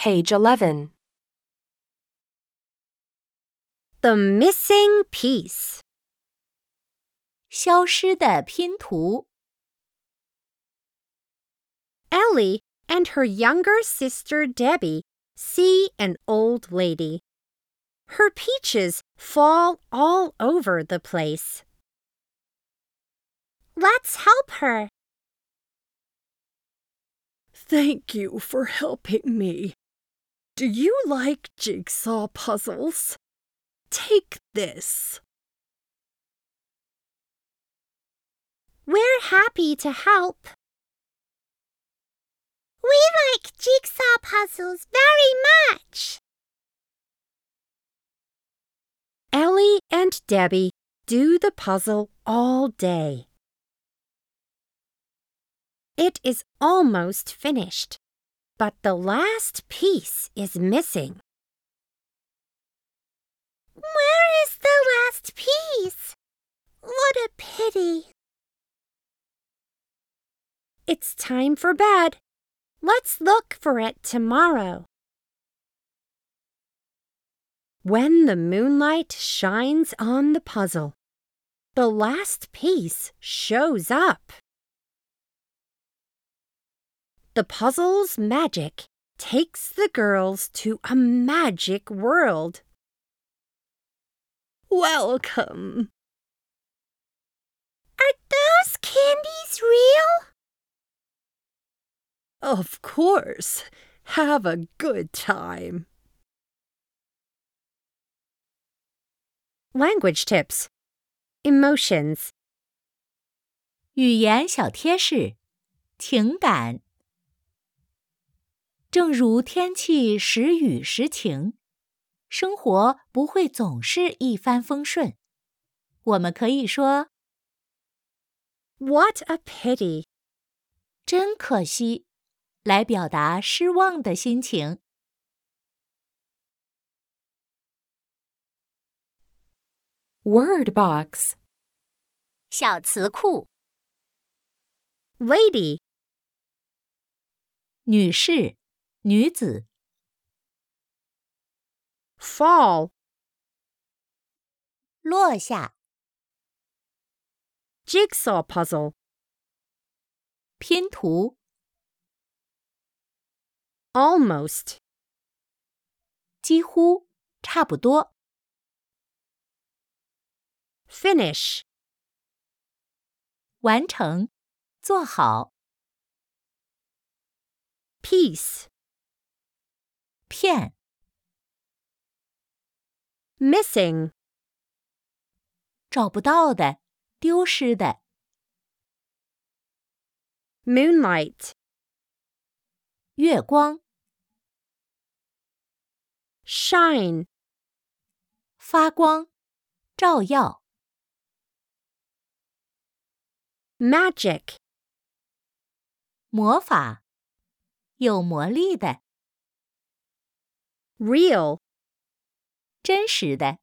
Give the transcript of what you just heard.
Page 11. The missing piece. 消失的拼图。 Ellie and her younger sister Debbie see an old lady. Her peaches fall all over the place. Let's help her. Thank you for helping me. Do you like jigsaw puzzles? Take this. We're happy to help. We like jigsaw puzzles very much. Ellie and Debbie do the puzzle all day. It is almost finished, but the last piece is missing. Where is the last piece? What a pity. It's time for bed. Let's look for it tomorrow. When the moonlight shines on the puzzle, the last piece shows up. The puzzle's magic takes the girls to a magic world. Welcome. Are those candies real? Of course. Have a good time. Language tips. Emotions. 语言小贴士：情感。正如天气时雨时晴，生活不会总是一帆风顺。我们可以说 What a pity. 真可惜，来表达失望的心情。 Word box. 小词库： Lady. 女士、女子。 Fall. 落下。 Jigsaw puzzle. 拼图。 Almost. 几乎，差不多。 Finish. 完成，做好。 Piece. 片。 Missing. 找不到的，丢失的。 Moonlight. 月光。 Shine. 发光，照耀。 Magic. 魔法，有魔力的。 Real. 真实的。